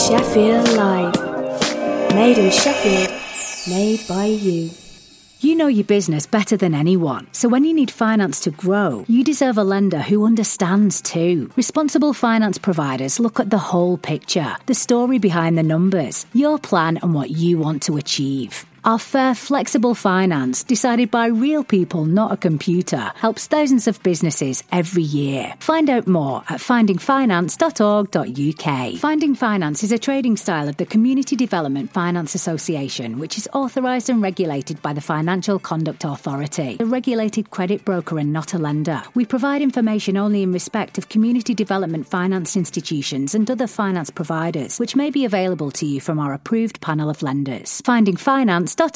Sheffield Live. Made in Sheffield, made by you. You know your business better than anyone, so when you need finance to grow, you deserve a lender who understands too. Responsible finance providers look at the whole picture, the story behind the numbers, your plan and what you want to achieve. Our fair, flexible finance, decided by real people, not a computer, helps thousands of businesses every year. Find out more at findingfinance.org.uk. Finding Finance is a trading style of the Community Development Finance Association, which is authorised and regulated by the Financial Conduct Authority, a regulated credit broker and not a lender. We provide information only in respect of community development finance institutions and other finance providers, which may be available to you from our approved panel of lenders. Findingfinance.org.uk. Do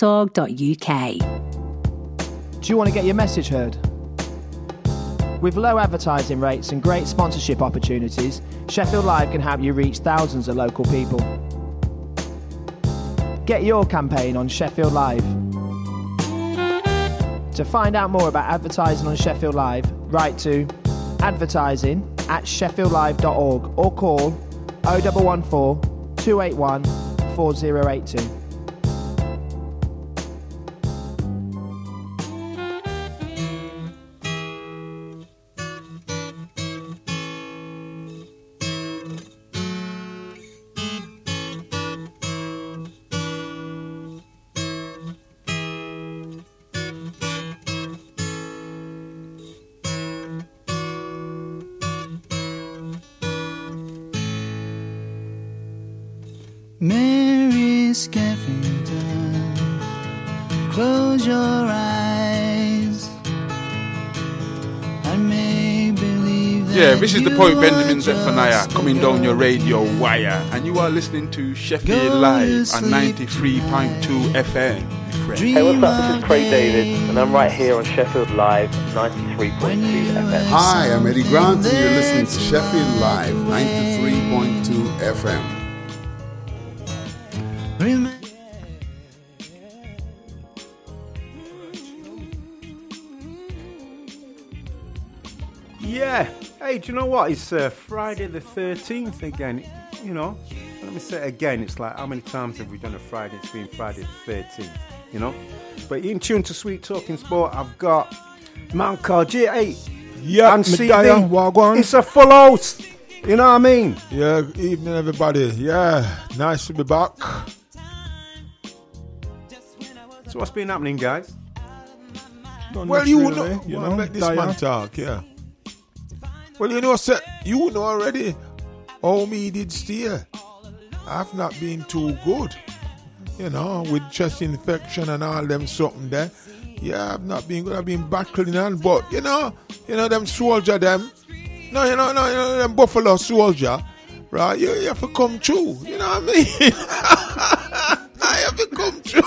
you want to get your message heard? With low advertising rates and great sponsorship opportunities, Sheffield Live can help you reach thousands of local people. Get your campaign on Sheffield Live. To find out more about advertising on Sheffield Live, write to advertising@sheffieldlive.org or call 0114 281 4082. Mary Skeffington, close your eyes. I may believe that. Yeah, this is the point, Benjamin Zephaniah, coming down your radio wire, and you are listening to Sheffield Live at 93.2 FM. Hey, what's up? This is Craig David, and I'm right here on Sheffield Live 93.2 FM. Hi, I'm Eddie Grant, and you're listening to Sheffield Live 93.2 FM. Yeah. Hey, do you know what? It's Friday the 13th again. You know, let me say it again. It's like, how many times have we done a Friday? It's been Friday the 13th, you know? But in tune to Sweet Talking Sport, I've got man called G8. Yeah, and CD. Wagwan. It's a full house. You know what I mean? Yeah, good evening, everybody. Yeah, nice to be back. So what's been happening, guys? Well, you know, make this man talk, yeah. Well, you know already how me did stay. I've not been too good, you know, with chest infection and all them something there. Yeah, I've not been good. I've been battling on, but you know, them soldier them. No, them buffalo soldier, right? You have to come true. You know what I mean? I have to come true.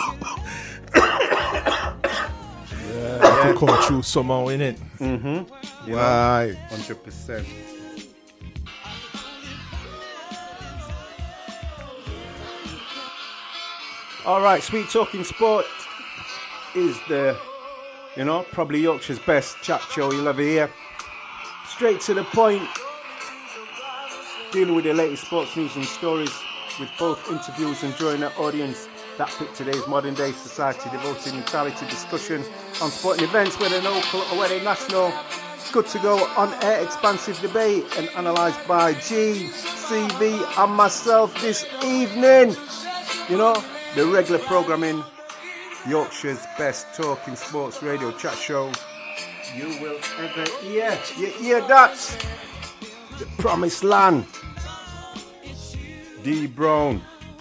Yeah, have to come true somehow, innit? Mm-hmm. Right. 100%. All right, Sweet Talking Sport is the, probably Yorkshire's best chat show you'll ever hear. Straight to the point, dealing with the latest sports news and stories with both interviews and drawing an audience that fit today's modern day society, devoting entirely to discussion on sporting events, whether local or whether national. Good to go on air, expansive debate and analysed by G, CV and myself this evening. You know, the regular programming, Yorkshire's best talking sports radio chat show you will ever hear. You hear that? The Promised Land. D Brown.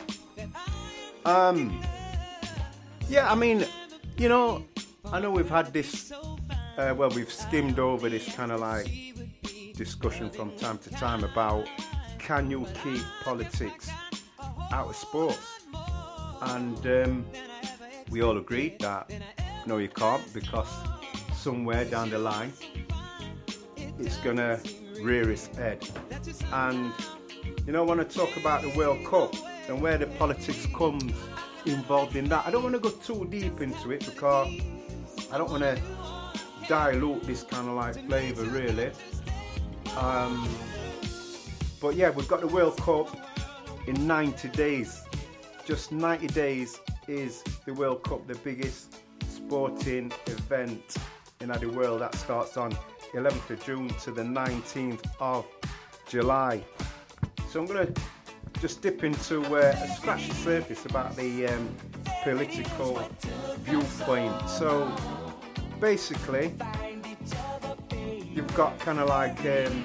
Yeah, I mean, I know we've had this, we've skimmed over this kind of like discussion from time to time about can you keep politics out of sports? And we all agreed that no, you can't, because somewhere down the line it's gonna rear its head. And I want to talk about the World Cup and where the politics comes involved in that. I don't want to go too deep into it because I don't want to dilute this kind of like flavour really. But yeah, we've got the World Cup in 90 days. Just 90 days is the World Cup, the biggest sporting event in the world. That starts on 11th of June to the 19th of July. So I'm going to just dip into scratch the surface about the political viewpoint. So basically, you've got kind of like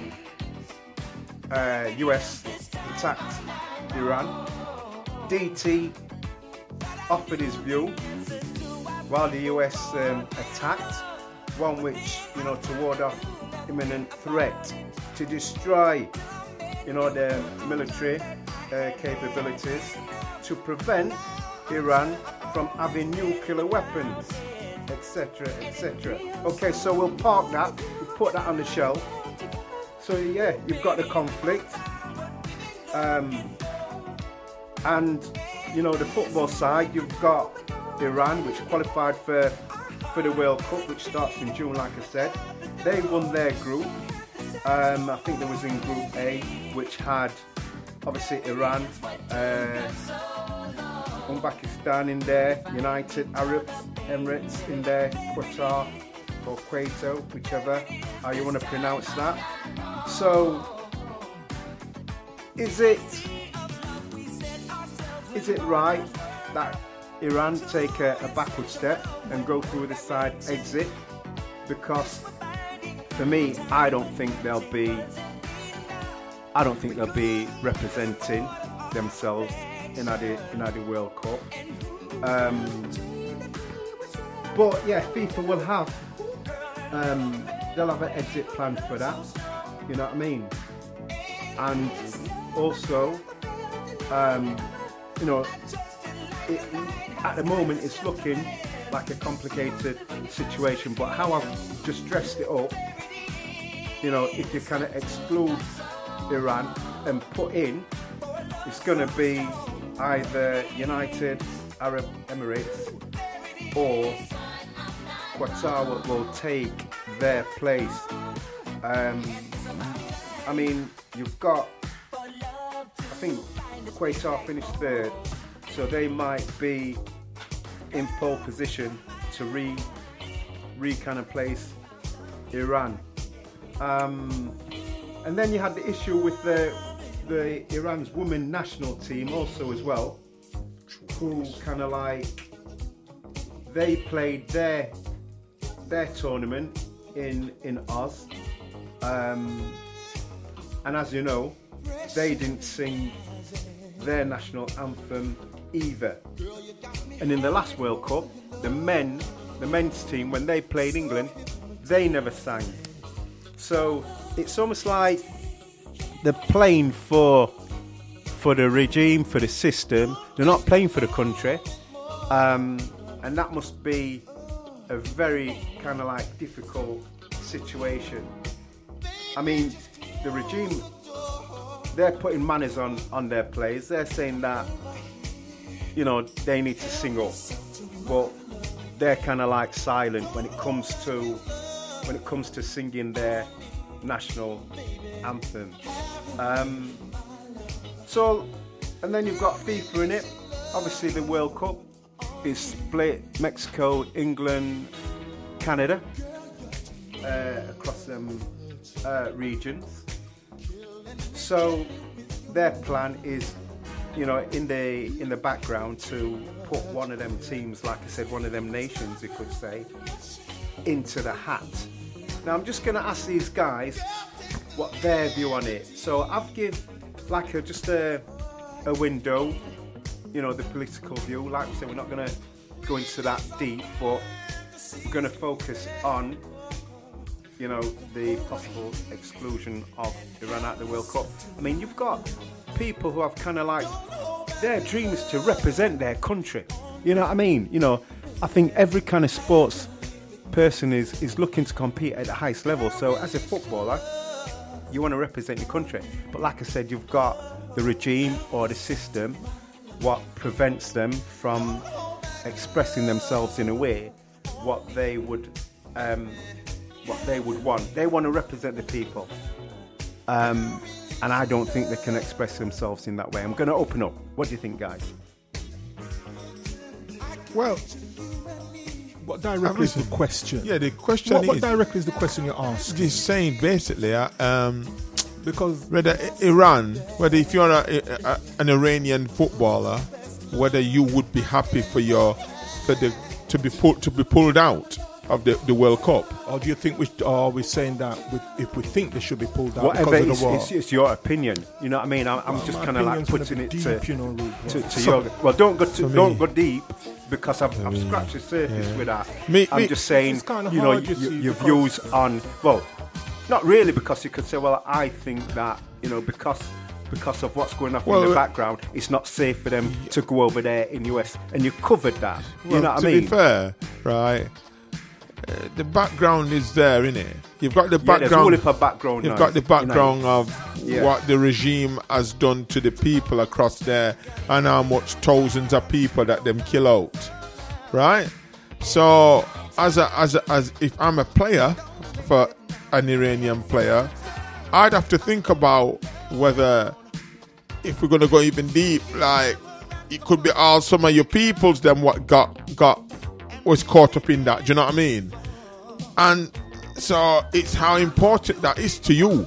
US attacked Iran. DT offered his view while the US attacked, one which, you know, to ward off imminent threat to destroy, you know, their military capabilities, to prevent Iran from having nuclear weapons, etc., etc. Okay, so we'll park that, we'll put that on the shelf. So yeah, you've got the conflict, and you know, the football side, you've got Iran, which qualified for the World Cup, which starts in June, like I said. They won their group. I think there was in Group A, which had obviously Iran, Pakistan in there, United Arab Emirates in there, Qatar or Kuwait, whichever how you want to pronounce that. So, is it right that Iran take a backward step and go through the side exit? Because for me, I don't think they'll be representing themselves in the World Cup. But yeah, FIFA will have they'll have an exit plan for that. You know what I mean? And also, you know, at the moment it's looking like a complicated situation. But how I've just dressed it up, you know, if you kind of exclude Iran and put in, it's going to be either United Arab Emirates or Qatar will take their place. I mean, you've got, I think Qatar finished third, so they might be in pole position to kind of place Iran. And then you had the issue with the Iran's women national team also as well, who kind of like, they played their tournament in Oz, and as you know, they didn't sing their national anthem either. And in the last World Cup, the men's team, when they played England, they never sang. So it's almost like they're playing for the regime, for the system. They're not playing for the country, and that must be a very kind of like difficult situation. I mean, the regime, they're putting manners on their players. They're saying that, you know, they need to sing up, but they're kind of like silent when it comes to singing their national anthem. So, and then you've got FIFA in it. Obviously, the World Cup is split: Mexico, England, Canada, across them regions. So their plan is, you know, in the background to put one of them teams, like I said, one of them nations, you could say, into the hat. Now I'm just going to ask these guys what their view on it. So I've give like just a window, you know, the political view. Like I said, we're not going to go into that deep, but we're going to focus on, you know, the possible exclusion of Iran at the World Cup. I mean, you've got people who have kind of like, their dream is to represent their country. You know what I mean? You know, I think every kind of sports person is looking to compete at the highest level. So as a footballer, you want to represent your country. But like I said, you've got the regime or the system, what prevents them from expressing themselves in a way what they would want. They want to represent the people. And I don't think they can express themselves in that way. I'm going to open up. What do you think, guys? Well, what directly is the question? Yeah, the question is... What directly is the question you ask? He's saying basically, because whether Iran, whether if you're an Iranian footballer, whether you would be happy to be pulled out of the World Cup, or do you think are we saying that if we think they should be pulled out whatever because of the war? It's your opinion. You know what I mean? I'm just kind of like putting it deep, to your. Well, don't go deep because I've scratched the surface with that. I'm just saying, you know, your views on. Well, not really, because you could say, well, I think that, you know, because of what's going on in the background, it's not safe for them to go over there in the US, and you covered that. You know what I mean? To be fair, right? The background is there, isn't it? You've got the background. There's a background. You've got the background of what the regime has done to the people across there, and how much thousands of people that them kill out, right? So, as if I'm a player for an Iranian player, I'd have to think about whether, if we're going to go even deep, like it could be all some of your peoples them what was caught up in that. Do you know what I mean? And so it's how important that is to you.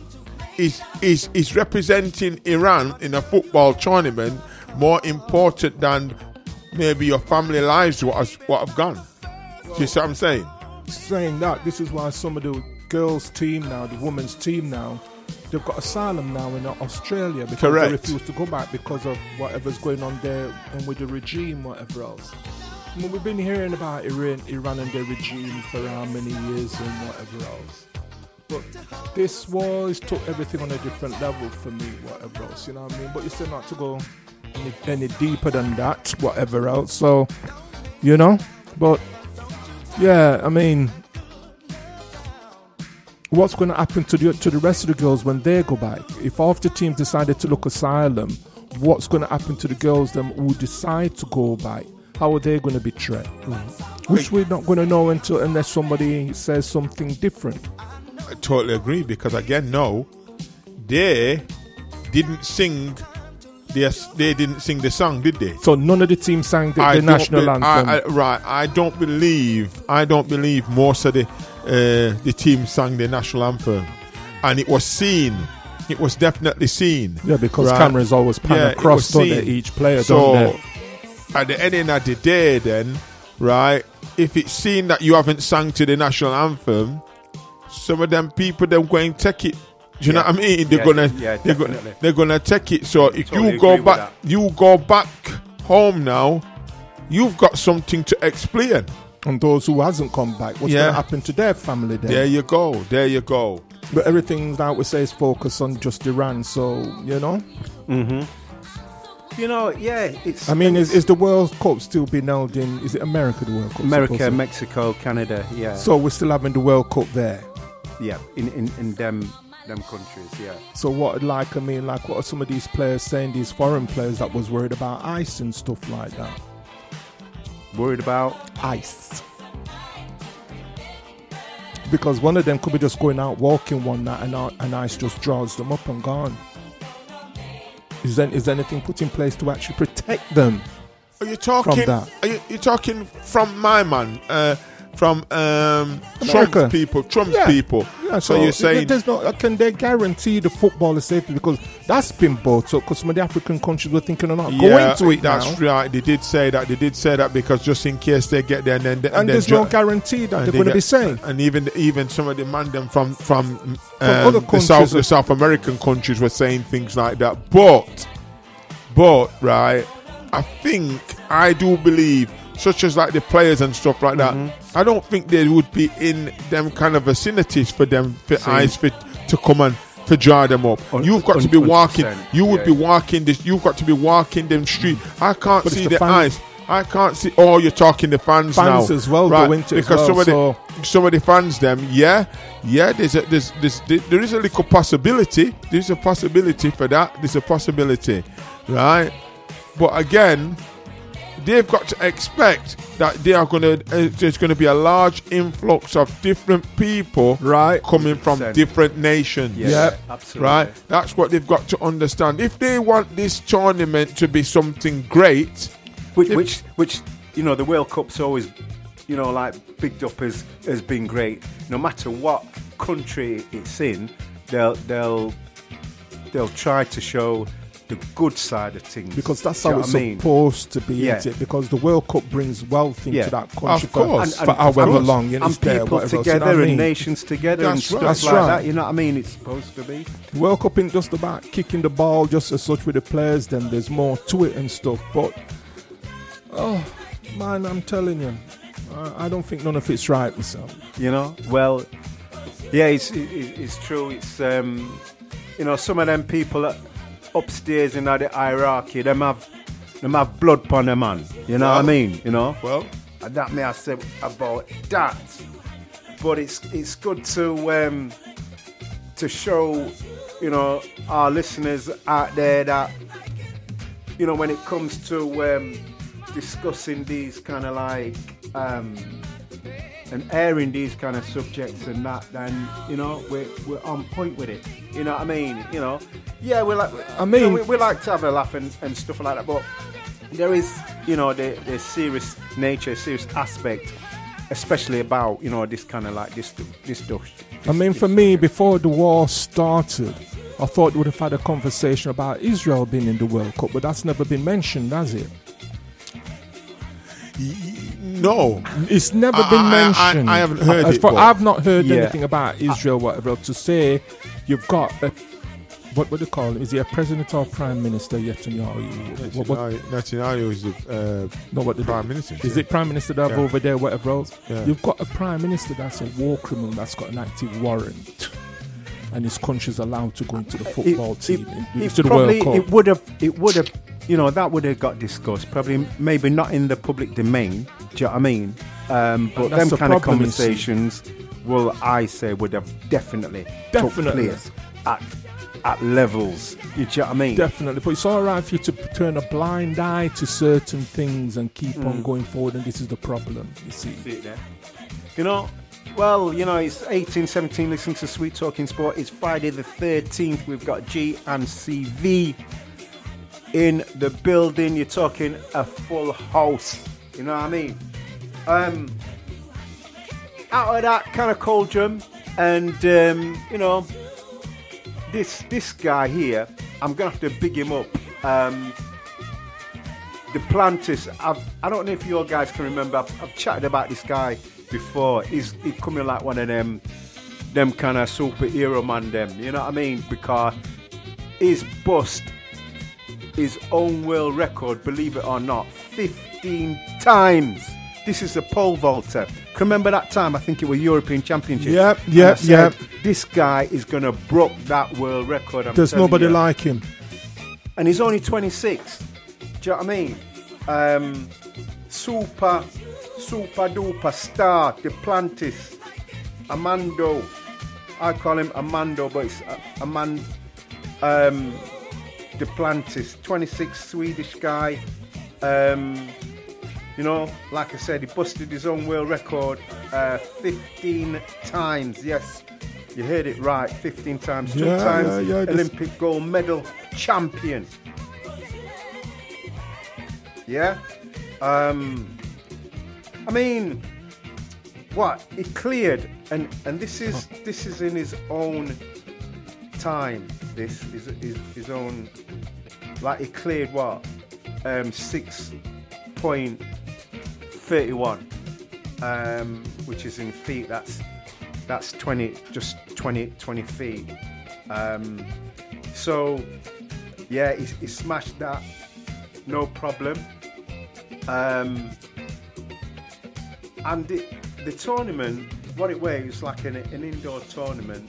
Is representing Iran in a football tournament more important than maybe your family lives what have gone? Do you see what I'm saying? Saying that, this is why some of the girls' team now, the women's team now, they've got asylum now in Australia because Correct. They refuse to go back because of whatever's going on there and with the regime, whatever else. I mean, we've been hearing about Iran and their regime for how many years and whatever else. But this war took everything on a different level for me, whatever else, you know what I mean? But you still not to go any deeper than that, whatever else. So, you know, but yeah, I mean, what's going to happen to the rest of the girls when they go back? If half the team decided to look asylum, what's going to happen to the girls them who decide to go back? How are they going to be treated? Which we're not going to know unless somebody says something different. I totally agree, because again, no, they didn't sing. They didn't sing the song, did they? So none of the team sang the national anthem. I don't believe most of the team sang the national anthem, and it was seen. It was definitely seen. Yeah, because cameras always pan across each player. So don't they? At the end of the day, then, right? If it's seen that you haven't sang to the national anthem, some of them people they're going to take it. Do you know what I mean? They're gonna take it. So if you go back home now, you've got something to explain. And those who hasn't come back, what's going to happen to their family then? There you go. But everything that we say is focused on just Iran. So you know. Mm-hmm. You know, it's. I mean, is the World Cup still being held in? Is it America? The World Cup. America, Mexico, Canada. Yeah. So we're still having the World Cup there. Yeah, in them countries. Yeah. So what are some of these players saying? These foreign players that was worried about ice and stuff like that. Worried about ice. Because one of them could be just going out walking one night and ice just draws them up and gone. Is anything put in place to actually protect them? Are you talking from that? Are you talking from my man? From Trump's people? Yeah, so you're saying can they guarantee the football is safe? Because that's been brought up because some of the African countries were thinking of not going to it. That's right. They did say that because just in case they get there and there's no guarantee that they're going to be safe. And even some of the man them from other countries, the South American countries were saying things like that. But right, I do believe, such as like the players and stuff like that, I don't think they would be in them kind of vicinities for them for ice to come and to jar them up. You've got to be walking. You would be walking this. You've got to be walking them street. I can't see the ice. I can't see. Oh, you're talking the fans now as well, right? Go into because as well, some of the fans them, there is a little possibility. There's a possibility for that. There's a possibility, right? But again, they've got to expect that there's going to be a large influx of different people coming from different nations. Yeah, absolutely. Right? That's what they've got to understand. If they want this tournament to be something great, which you know, the World Cup's always, you know, like bigged up as being great. No matter what country it's in, they'll try to show the good side of things, because that's how it's supposed to be, isn't it? Because the World Cup brings wealth into that country for however long, and people together and nations together and stuff like that. You know what I mean? It's supposed to be. The World Cup ain't just about kicking the ball just as such with the players. Then there's more to it and stuff. But man, I'm telling you, I don't think none of it's right myself. You know, well, yeah, it's true. It's you know, some of them people upstairs in the hierarchy, them have blood upon them, man. You know what I mean? You know. Well, and that may I say about that. But it's good to show, you know, our listeners out there that, you know, when it comes to discussing these kind of like and airing these kind of subjects and that, then, you know, we're on point with it. You know what I mean? You know, yeah, we like to have a laugh and stuff like that, but there is, you know, the serious nature, serious aspect, especially about, you know, this kind of like this stuff. I mean, for me, before the war started, I thought we would have had a conversation about Israel being in the World Cup, but that's never been mentioned, has it? No, it's never been mentioned. I haven't heard it. I've not heard anything about Israel, whatever. To say you've got what do you call him? Is he a president or prime minister? Netanyahu. Netanyahu is the prime minister. Is it prime minister that over there, whatever else? Yeah. You've got a prime minister that's a war criminal that's got an active warrant, and his country's allowed to go into the football team, into the World Cup. It would have. You know, that would have got discussed. Probably, maybe not in the public domain. Do you know what I mean? But them kind of conversations, well, I say, would have definitely took place at levels. You know what I mean? Definitely. But it's all right for you to turn a blind eye to certain things and keep on going forward, and this is the problem, you see. You know, well, you know, it's 18:17, listening to Sweet Talking Sport. It's Friday the 13th. We've got G and CV in the building. You're talking a full house. You know what I mean? Out of that kind of cauldron, and you know, this guy here, I'm gonna have to big him up. Duplantis. I don't know if you guys can remember. I've chatted about this guy before. He's coming like one of them kind of superhero man. You know what I mean? Because he's bust his own world record, believe it or not, 15 times. This is a pole vaulter. Remember that time? I think it was European Championship. Yep. This guy is going to break that world record. There's nobody like him. And he's only 26. Do you know what I mean? Super duper star, Duplantis, Amando. I call him Amando, but it's Duplantis, 26, Swedish guy. You know, like I said, he busted his own world record 15 times. Yes, you heard it right, 15 times. 2 times Olympic gold medal champion. Yeah? I mean, what? He cleared, and this is in his own time. This is his own, like he cleared what? 6.31, which is in feet. That's 20 feet. So yeah, he smashed that, no problem. And the tournament, what it was like an indoor tournament,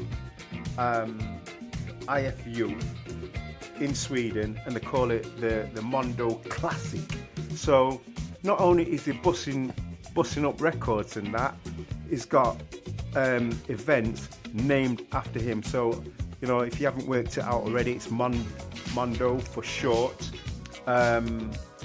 IFU in Sweden, and they call it the Mondo Classic. So not only is he busting up records and that, he's got events named after him. So, you know, if you haven't worked it out already, it's Mondo for short.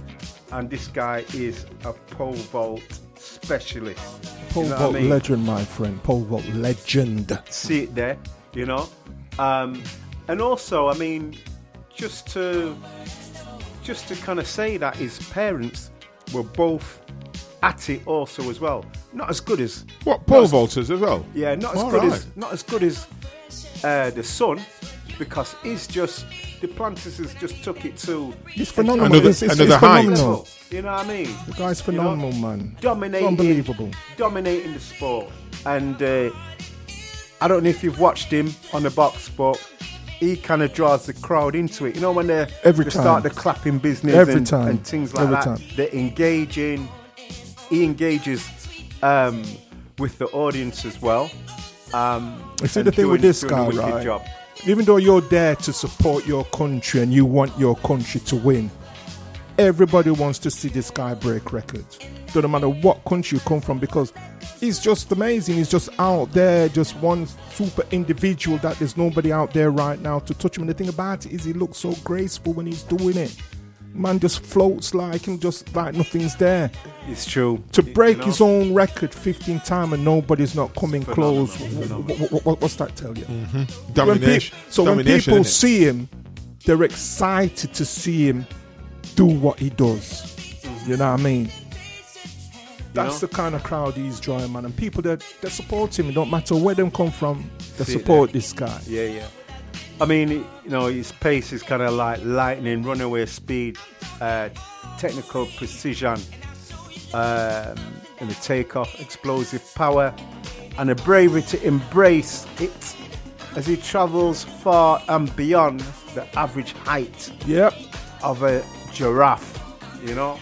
and this guy is a pole vault specialist. Pole vault legend, my friend. Pole vault legend. See it there, you know. And also, I mean, just to kind of say that his parents were both at it also as well. Not as good as pole vaulters as well. Yeah, not as good as the son, because Duplantis has just took it to he's phenomenal. Another height. Phenomenal. You know what I mean? The guy's phenomenal, man. Dominating the sport. And I don't know if you've watched him on the box, but he kind of draws the crowd into it. You know, when they start the clapping business and things like that. They're engaging. He engages with the audience as well. You see the thing with this guy, right? Job. Even though you're there to support your country and you want your country to win, everybody wants to see this guy break records. Doesn't matter what country you come from, because he's just amazing. He's just out there, just one super individual that there's nobody out there right now to touch him. And the thing about it is he looks so graceful when he's doing it. Man just floats like him, just like nothing's there. It's true. To break his own record 15 times and nobody's not coming close. What's that tell you? Mm-hmm. Domination. When people see him, they're excited to see him do what he does. Mm-hmm. You know what I mean? That's the kind of crowd he's drawing, man. And people that support him, it don't matter where they come from, they support this guy. Yeah. I mean, you know, his pace is kind of like lightning, runaway speed, technical precision, and the takeoff, explosive power, and a bravery to embrace it as he travels far and beyond the average height of a giraffe, you know.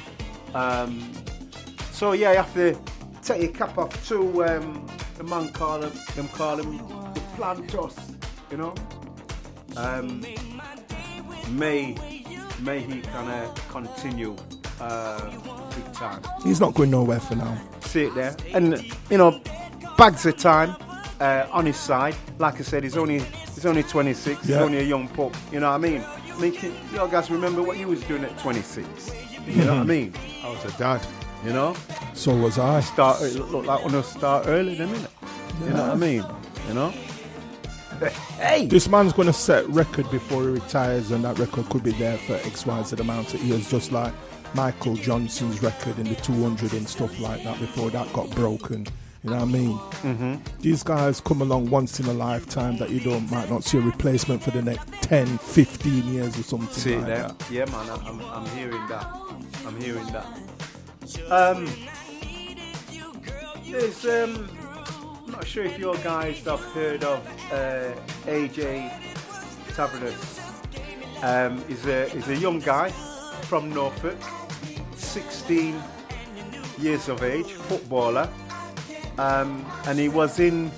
So yeah, you have to take your cap off to the man call him the Plantos, you know. May he kind of continue big time. He's not going nowhere for now. See it there, and you know, bags of time on his side. Like I said, he's only 26. He's only a young pup. You know what I mean? You guys remember what you was doing at 26? You know what I mean? I was a dad. You know. So was I. Look like when I start early, then, innit? You know what I mean? You know. Hey. This man's going to set record before he retires, and that record could be there for XYZ amount of years, just like Michael Johnson's record in the 200 and stuff like that before that got broken. You know what I mean? Mm-hmm. These guys come along once in a lifetime that you might not see a replacement for the next 10, 15 years or something. See like that? Yeah, man, I'm hearing that. There's I'm not sure if your guys have heard of AJ Tavernus. He's a young guy from Norfolk, 16 years of age, footballer, and he was in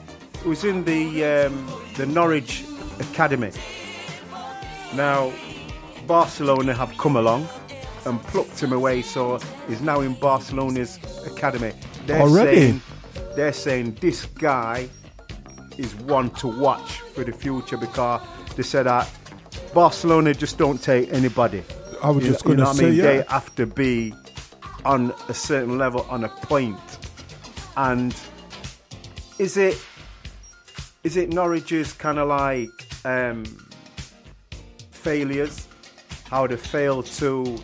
the Norwich Academy. Now Barcelona have come along and plucked him away, so he's now in Barcelona's academy. They're saying this guy is one to watch for the future, because they said that Barcelona just don't take anybody. I was just going to say, They have to be on a certain level, on a point. And is it Norwich's kind of like failures, how they failed to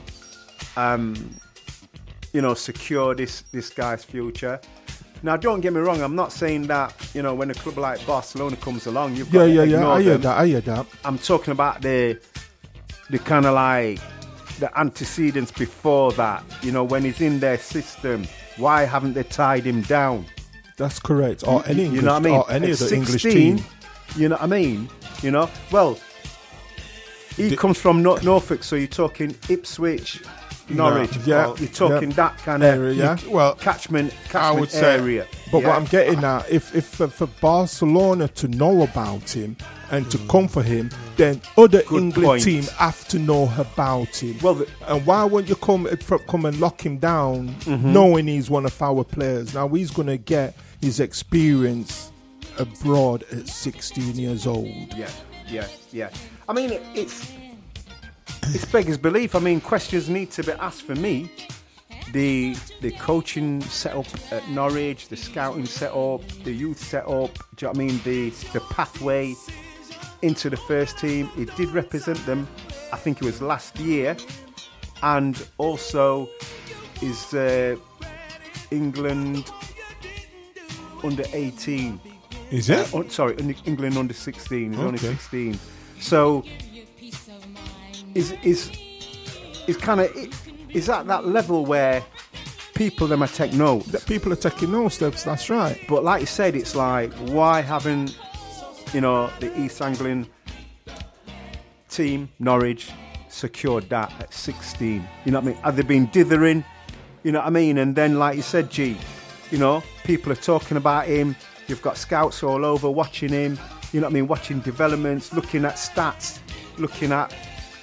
secure this guy's future? Now, don't get me wrong. I'm not saying that, when a club like Barcelona comes along, you've got to ignore them. I hear that. I'm talking about the kind of like the antecedents before that. when he's in their system, why haven't they tied him down? That's correct. Or any English, know what I mean? Or any of the 16, English team. You know what I mean? Well, he comes from Norfolk, so you're talking Ipswich, Norwich. You're talking that kind of area. Catchment I would area. But what I'm getting at, if for Barcelona to know about him and to come for him, then other English teams have to know about him. Well, and why won't you come and lock him down, knowing he's one of our players? Now he's going to get his experience abroad at 16 years old. Yeah. I mean, it's beggars belief. I mean, questions need to be asked for me. The coaching setup at Norwich, the scouting setup, the youth setup. Do you know what I mean? The pathway into the first team. It did represent them. I think it was last year, and also is England under 18. Is it? Sorry, England under 16. He's only 16. So is kind of is at that level where people them are taking notes. That people are taking notes. That's right. But like you said, it's like, why haven't the East Anglian team, Norwich, secured that at 16? You know what I mean? Have they been dithering? You know what I mean? And then, like you said, G, people are talking about him. You've got scouts all over watching him. You know what I mean? Watching developments, looking at stats, looking at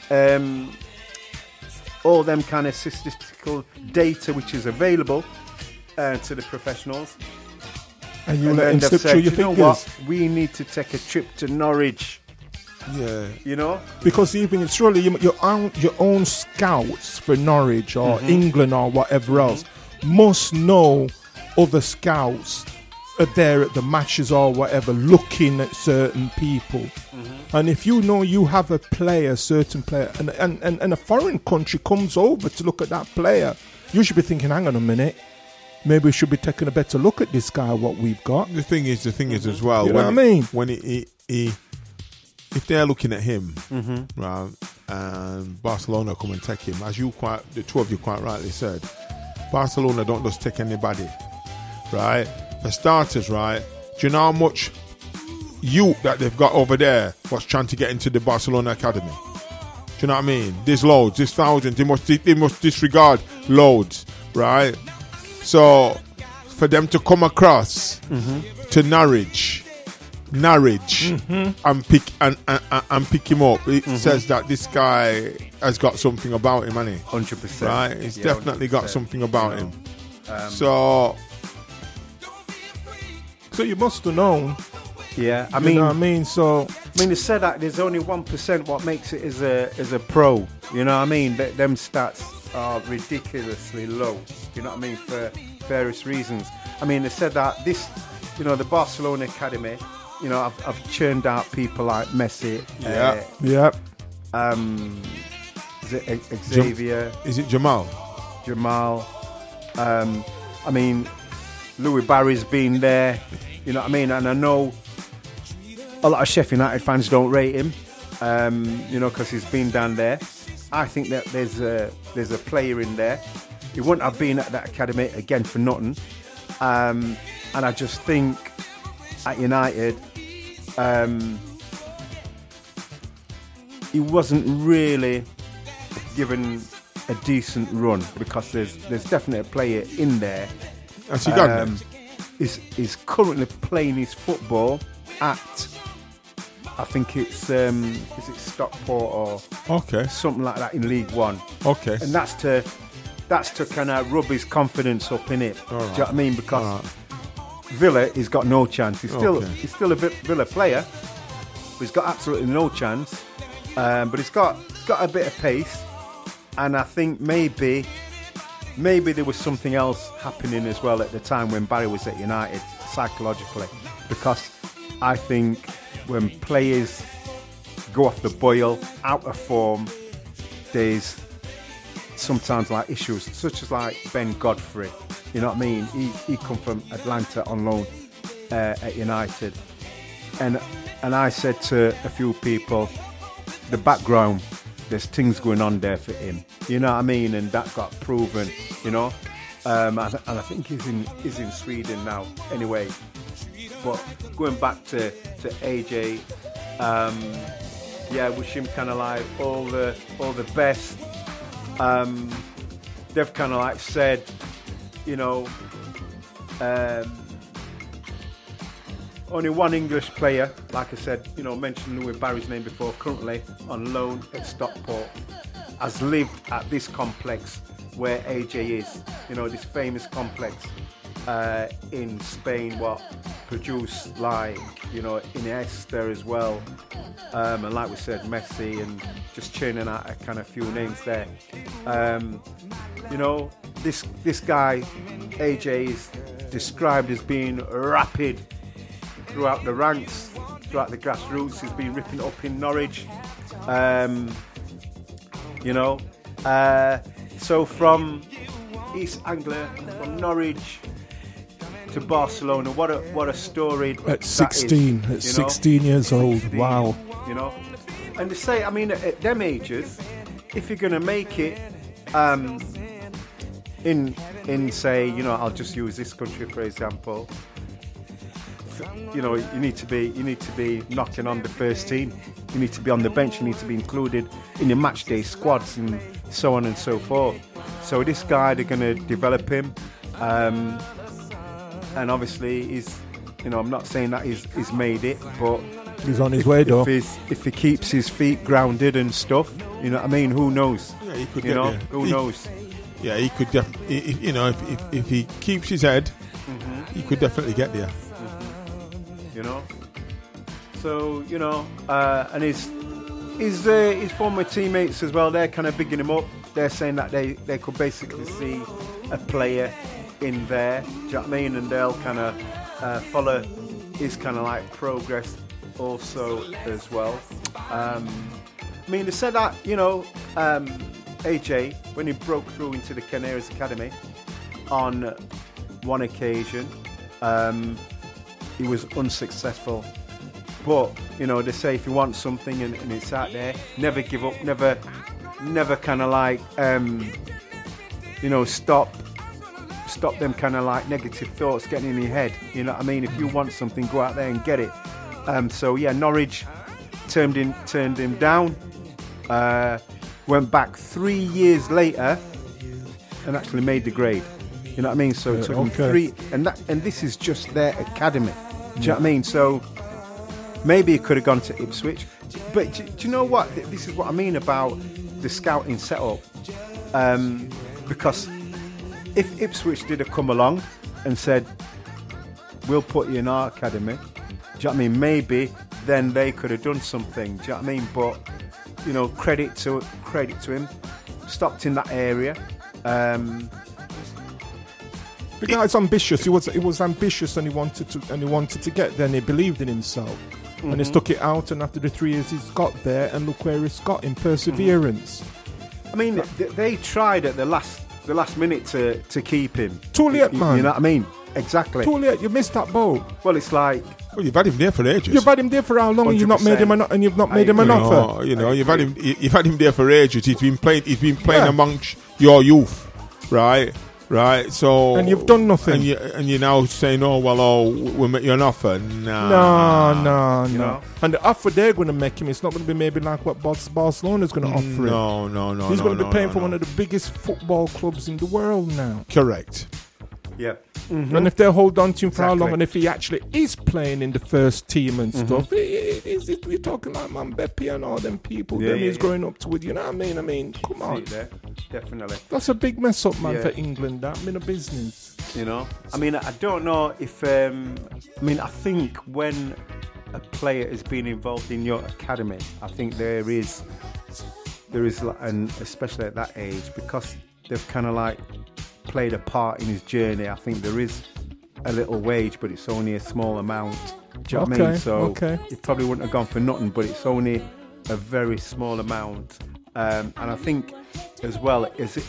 all them kind of statistical data which is available to the professionals. And you let him slip through your fingers. What? We need to take a trip to Norwich. Yeah. Because even surely your own scouts for Norwich or England or whatever else must know other scouts are there at the matches or whatever looking at certain people. And if you know you have a certain player, and a foreign country comes over to look at that player, you should be thinking, hang on a minute, maybe we should be taking a better look at this guy, what we've got. The thing is as well, you know what I mean? When if they're looking at him, right, and Barcelona come and take him, as the two of you quite rightly said, Barcelona don't just take anybody, right? For starters, right, do you know how much youth that they've got over there was trying to get into the Barcelona academy? Do you know what I mean? There's loads, there's thousands. They must disregard loads, right? So for them to come across to Norwich and pick him up, it says that this guy has got something about him, hasn't he? 100%. Right? He's definitely 100%. got something about him. So you must have known. Yeah, I mean, so they said that there's only 1% what makes it as a pro. You know what I mean? Them stats are ridiculously low. You know what I mean? For various reasons. I mean, they said that this, the Barcelona academy, I've churned out people like Messi. Is it Xavier? Is it Jamal? I mean, Louis Barry's been there. You know what I mean? And I know a lot of Sheffield United fans don't rate him, because he's been down there. I think that there's a player in there. He wouldn't have been at that academy again for nothing. And I just think at United, he wasn't really given a decent run, because there's definitely a player in there. Has he gone? He's currently playing his football at, I think it's is it Stockport or something like that in League One. Okay. And that's to kind of rub his confidence up in it. Right. Do you know what I mean? Because Villa, he's got no chance. He's still a Villa player, but he's got absolutely no chance. But he's got a bit of pace, and I think maybe there was something else happening as well at the time when Barry was at United psychologically, because I think when players go off the boil, out of form, there's sometimes like issues, such as like Ben Godfrey. You know what I mean? He come from Atlanta on loan at United, and I said to a few people, the background, there's things going on there for him. You know what I mean? And that got proven. And I think he's in Sweden now. Anyway, but going back to AJ, wish him kind of like all the best. They've kind of like said, only one English player, like I said, mentioned Louis Barry's name before, currently on loan at Stockport, has lived at this complex where AJ is, this famous complex. in Spain what produced like, you know, Iniesta as well, and like we said, Messi, and just churning out a kind of few names there. You know, this guy AJ is described as being rapid throughout the ranks, throughout the grassroots. He's been ripping up in Norwich. You know, so from East Anglia, from Norwich to Barcelona, what a story. At 16, at 16 years old, 16, wow. You know, and to say, I mean, at them ages, if you're going to make it in say, you know, I'll just use this country for example, you know, you need to be knocking on the first team. You need to be on the bench. You need to be included in your match day squads and so on and so forth. So this guy, they're going to develop him, and obviously he's, you know, I'm not saying that he's made it, but he's on his way, though. If he keeps his feet grounded and stuff, you know what I mean? Who knows? Yeah, he could. You know, who knows? Yeah, he could. You know, if he keeps his head, he could definitely get there. You know, so you know, and his former teammates as well. They're kind of bigging him up. They're saying that they could basically see a player in there. Do you know what I mean? And they'll kind of follow his kind of like progress also as well. I mean, they said that, you know, AJ, when he broke through into the Canaries Academy on one occasion, he was unsuccessful. But, you know, they say if you want something and it's out there, never give up, never kind of like, you know, stop them kind of like negative thoughts getting in your head. You know what I mean? If you want something, go out there and get it. So yeah, Norwich turned him down. Went back 3 years later and actually made the grade. You know what I mean? So it took him 3, and this is just their academy. Do you know what I mean? So maybe he could have gone to Ipswich, but do you know what? This is what I mean about the scouting setup. Because if Ipswich did have come along and said, "We'll put you in our academy," do you know what I mean? Maybe then they could have done something. Do you know what I mean? But you know, credit to him. Stopped in that area. The guy's ambitious. He was ambitious, and he wanted to get there. And he believed in himself, and he stuck it out. And after the 3 years, he's got there, and look where he's got in perseverance. I mean, they tried at the last minute to keep him. Too late, man. You know what I mean? Exactly. Too late. You missed that boat. Well, it's like, well, you've had him there for ages. You've had him there for how long? 100%. And you've not made him an offer. You know, you've had him there for ages. He's been playing amongst your youth, right? So, and you've done nothing. And you're now saying, we'll make you an offer. No. And the offer they're going to make him, it's not going to be maybe like what Barcelona's going to offer him. No. He's going to be paying for one of the biggest football clubs in the world now. Correct. Yeah. Mm-hmm. And if they hold on to him for how long, and if he actually is playing in the first team and stuff, we're talking like Mbappe and all them people he's growing up to with, you know what I mean? Come on. Definitely. That's a big mess up, man, for England, that. I mean, a business. You know? I mean, I don't know if... I think when a player has been involved in your academy, I think there is, and especially at that age, because they've kind of like played a part in his journey, I think there is a little wage, but it's only a small amount. Do you know what I mean? So it probably wouldn't have gone for nothing, but it's only a very small amount. And I think as well,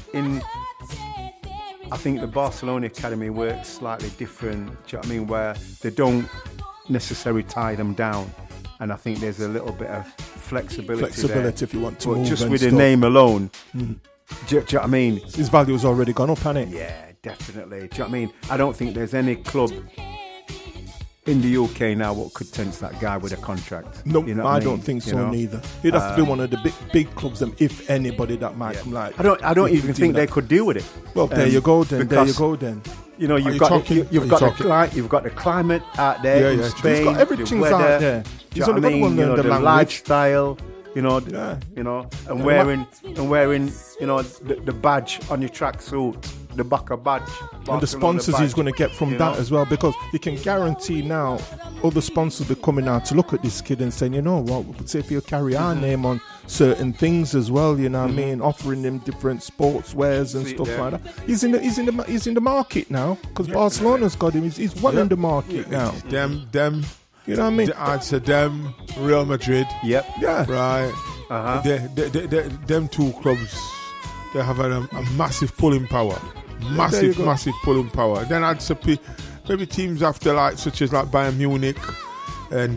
I think the Barcelona Academy works slightly different, do you know what I mean, where they don't necessarily tie them down. And I think there's a little bit of flexibility there. If you want to but move just with the name alone, do you know what I mean? His value's already gone up, hasn't it? Yeah, definitely. Do you know what I mean? I don't think there's any club in the UK now what could tempt that guy with a contract. No, you know I don't think so neither. He'd have to be one of the big clubs, if anybody, that might come like. I don't even think they could deal with it. Well, there you go then. You know, you've got the climate out there in Spain. Everything's the weather, out there. Do you know what I mean? The lifestyle. you know, and wearing, you know, the badge on your tracksuit, the Barca badge. And the sponsors he's going to get from that as well, because you can guarantee now other sponsors are coming out to look at this kid and saying, you know what, say if you carry our name on certain things as well, you know what I mean, offering him different sportswears and stuff like that. He's in the market now, because Barcelona's got him. He's well in the market now. Them. You know what I mean? I'd say them, Real Madrid. Yep. Yeah. Right. Them two clubs, they have a massive pulling power. Massive pulling power. Then I'd say maybe teams after such as Bayern Munich, and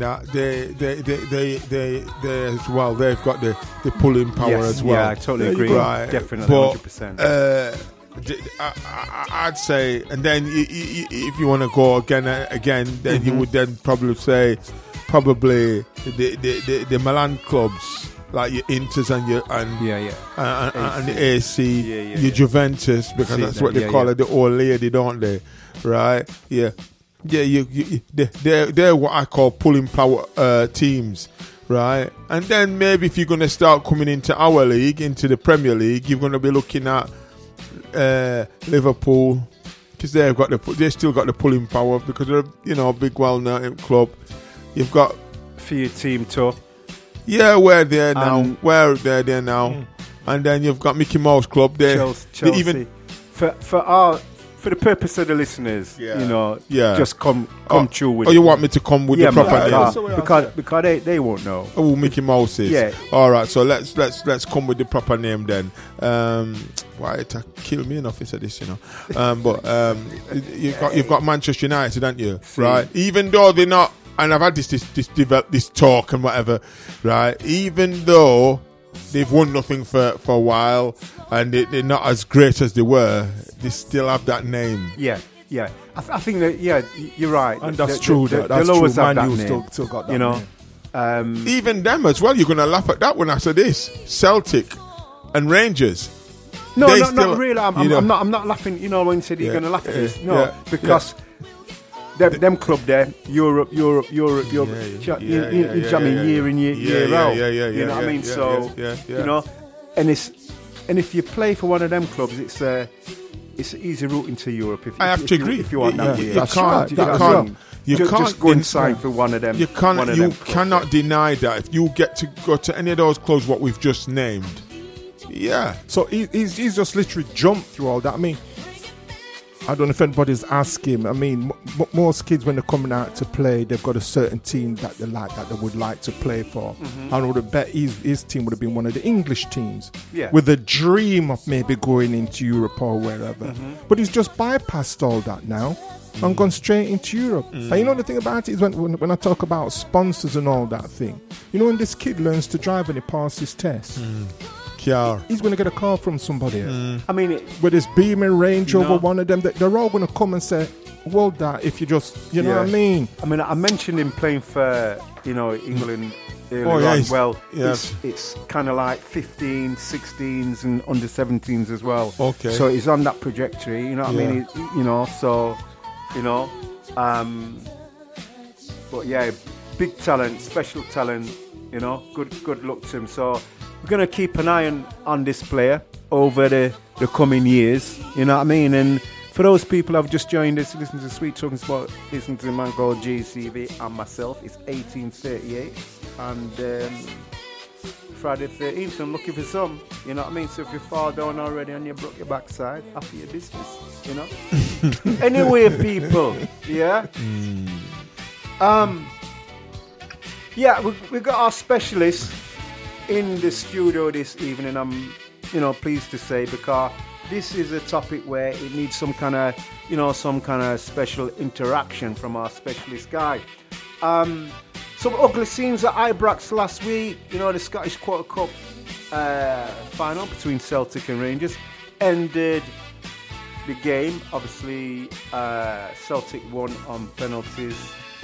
they as well. They've got the pulling power as well. Yeah, I totally agree. Right. Definitely, but, 100%. I'd say, and then if you want to go again, then you would then probably say the Milan clubs, like your Inters and the AC, your Juventus, because that's what they call it, the old lady, don't they? Right? Yeah. They're what I call pulling power teams. Right? And then maybe if you're going to start coming into our league, into the Premier League, you're going to be looking at Liverpool, because they still got the pulling power, because they're a big well-known club. You've got for your team tour. Yeah, we're there now. They're there now. And then you've got Mickey Mouse Club there. Chelsea. Even for the purpose of the listeners, just come through with. Oh, you want me to come with the proper name? Because they won't know who Mickey Mouse is. Yeah. All right, so let's come with the proper name then. Why it kill me enough is this, but you've got Manchester United, haven't you? Right. Even though they're not, and I've had this talk and whatever, right? Even though they've won nothing for a while, and they're not as great as they were, they still have that name. Yeah. I think that, you're right. And that's true. That's true. Man U still got that name. Even them as well, you're going to laugh at that when I say this. Celtic and Rangers. No, not really. I'm not laughing, when you said you're going to laugh at this. No, because... Them club there, Europe. You know what I mean, year in year out. You know what I mean? So, and if you play for one of them clubs, it's an easy route into Europe. I have to agree. If you want that, you can't just go and sign for one of them. You cannot deny that if you get to go to any of those clubs what we've just named. Yeah. So he's just literally jumped through all that. I mean, I don't know if anybody's asked him. I mean, most kids, when they're coming out to play, they've got a certain team that they like, that they would like to play for. I would have bet his team would have been one of the English teams, with a dream of maybe going into Europe or wherever. But he's just bypassed all that now and gone straight into Europe. And the thing about it is when I talk about sponsors and all that thing, when this kid learns to drive and he passes his test, he's going to get a car from somebody. I mean, with his Beamer, Range Rover, one of them, they're all going to come and say, well, that if you just, you know what I mean? I mean, I mentioned him playing for, England earlier on. Well, it's kind of like 15s, 16s and under 17s as well. Okay. So he's on that trajectory, you know what I mean? But yeah, big talent, special talent, good luck to him. So we're going to keep an eye on this player over the coming years, you know what I mean? And for those people who have just joined us, listen to Sweet Talking Sport, listen to the man called GCV and myself. It's 1838 and Friday the 13th. I'm looking for some, you know what I mean? So if you fall down already and you broke your backside, after your business, Anyway, people, yeah? We got our specialist in the studio this evening. I'm pleased to say, because this is a topic where it needs some kind of special interaction from our specialist guy. Some ugly scenes at Ibrox last week. The Scottish Quarter Cup final between Celtic and Rangers ended the game. Obviously, Celtic won on penalties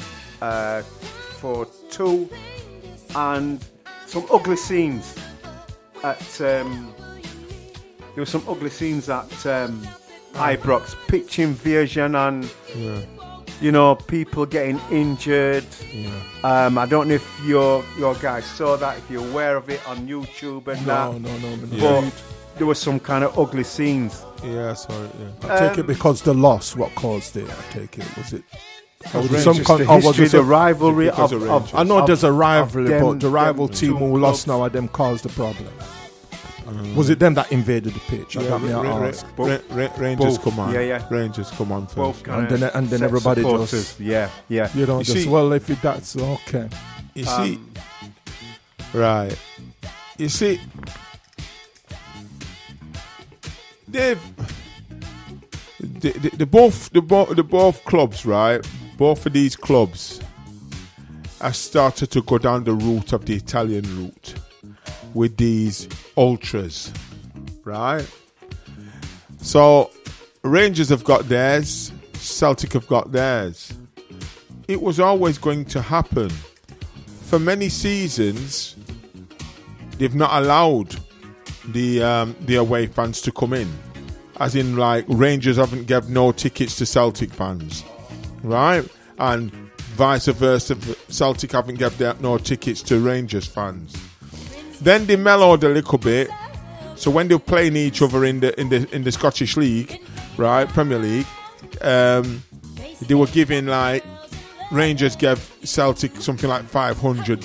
4-2, and some ugly scenes at there were some ugly scenes at Ibrox. Pitch invasion and you know, people getting injured. Yeah. I don't know if your guys saw that, if you're aware of it on YouTube and that. No. But there was some kind of ugly scenes. Yeah, sorry. Yeah. I take it because the loss, what caused it? I take it, was it? The rivalry of I know there's a rivalry, them, but the rival team who lost now are them caused the problem. Was it them that invaded the pitch? I got me to ask. Rangers come on. Yeah. Rangers come on first. And then everybody just... Yeah. You know, well, if that's okay. You see... Right. You see... Dave... The both clubs, right? Both of these clubs have started to go down the route of the Italian route with these ultras, right? So Rangers have got theirs, Celtic have got theirs. It was always going to happen. For many seasons, they've not allowed the away fans to come in. As in, like, Rangers haven't given no tickets to Celtic fans, right? And vice versa, Celtic haven't given no tickets to Rangers fans. Then they mellowed a little bit. So when they were playing each other in the Scottish League, right, Premier League, they were giving, like, Rangers gave Celtic something like 500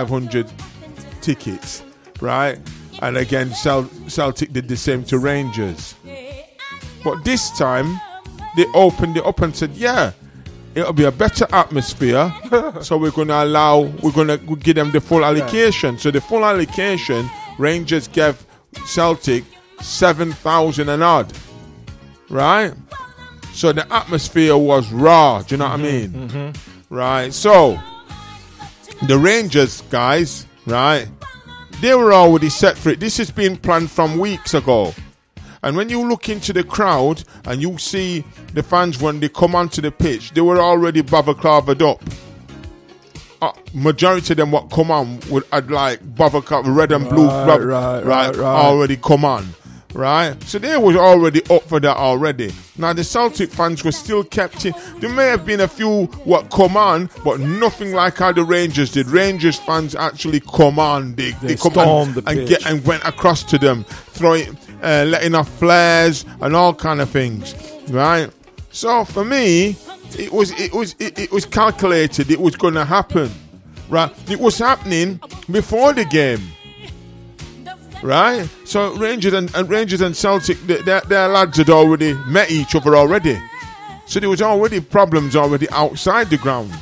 tickets, right? And again, Celtic did the same to Rangers. But this time, they opened it up and said, yeah, it'll be a better atmosphere. So we're going to give them the full allocation. So the full allocation, Rangers gave Celtic 7,000 and odd. Right? So the atmosphere was raw. Do you know what I mean? Mm-hmm. Right? So, the Rangers guys, right, they were already set for it. This has been planned from weeks ago. And when you look into the crowd and you see the fans when they come onto the pitch, they were already balaclavaed up. Majority of them what come on would had like balaclava, red and blue, right, already come on, right? So they was already up for that already. Now the Celtic fans were still kept in. There may have been a few what come on, but nothing like how the Rangers did. Rangers fans actually come on. They come on and went across to them, throwing. Letting off flares and all kind of things, right? So for me, it was calculated. It was going to happen, right? It was happening before the game, right? So Rangers and Celtic, their lads had already met each other already, so there was already problems already outside the ground.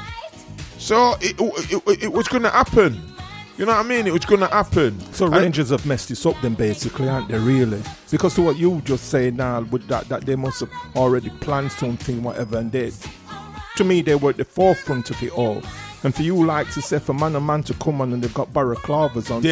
So it was going to happen. You know what I mean? It was going to happen. So Rangers have messed this up then, basically, aren't they, really? Because to what you just say now, with that they must have already planned something, whatever, and to me, they were at the forefront of it all. And for you, like to say, for man and man to come on and they've got balaclavas on.